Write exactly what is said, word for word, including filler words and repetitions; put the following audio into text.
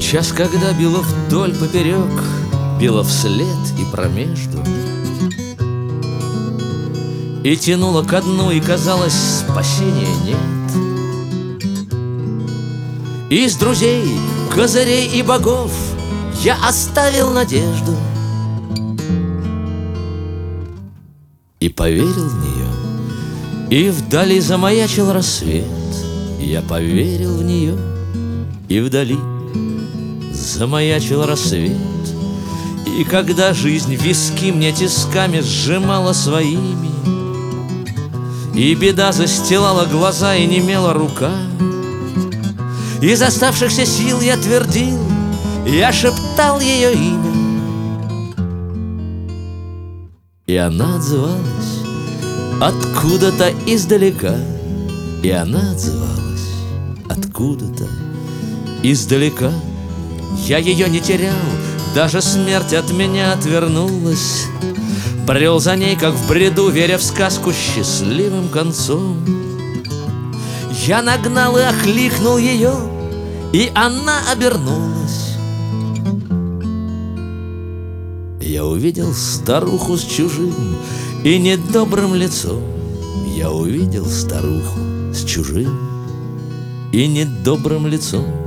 Час, когда било вдоль поперек, било вслед и промежду, и тянуло ко дну, и казалось, спасения нет. Из друзей, козырей и богов я оставил надежду и поверил в нее, и вдали замаячил рассвет. Я поверил в нее, и вдали замаячил рассвет. И когда жизнь виски мне тисками сжимала своими, и беда застилала глаза, и немела рука, из оставшихся сил я твердил, я шептал ее имя, и она отзывалась откуда-то издалека, и она отзывалась откуда-то издалека. Я ее не терял, даже смерть от меня отвернулась. Брел за ней, как в бреду, веря в сказку счастливым концом. Я нагнал и окликнул ее, и она обернулась. Я увидел старуху с чужим и недобрым лицом. Я увидел старуху с чужим и недобрым лицом.